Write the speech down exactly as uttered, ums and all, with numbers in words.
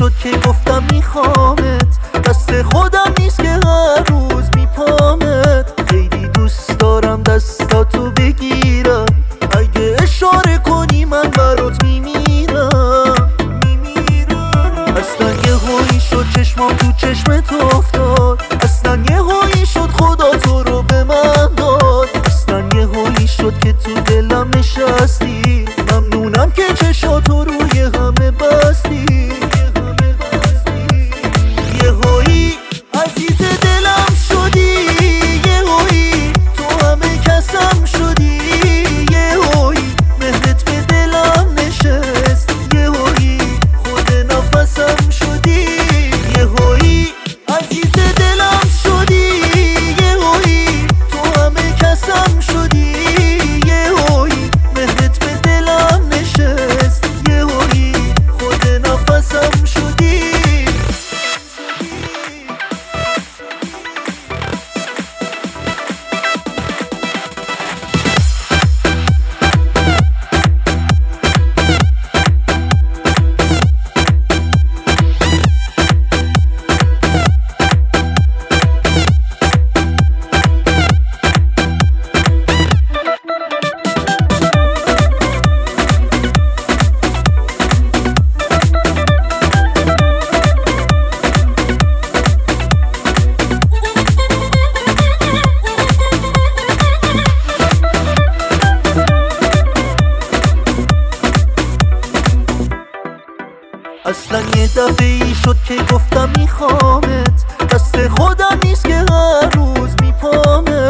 شد که گفتم میخوامت، دست خودم نیست که هر روز میپامت. خیلی دوست دارم دستاتو بگیرم، اگه اشاره کنی من برات میمیرم میمیرم. اصلا یه هایی شد چشمام تو چشمت افتاد، اصلا یه هایی شد خدا تو رو به من داد. اصلا یه هایی شد که تو دلم نشستی، ممنونم که چشاتو روی همه بستی. یه هایی عزیز دلم شدی، یه هایی تو همه کسم شدی، یه هایی مهرت به دلم نشست، یه هایی خود نفسم شدی. یه هایی عزیز دلم شدی، یه هایی تو همه کسم شدی، یه هایی مهرت به دلم نشست، یه هایی خود نفسم شدی. اصلا یه دفعه ای شد که گفتم میخوامت، دست خودم نیست که هر روز میپامت.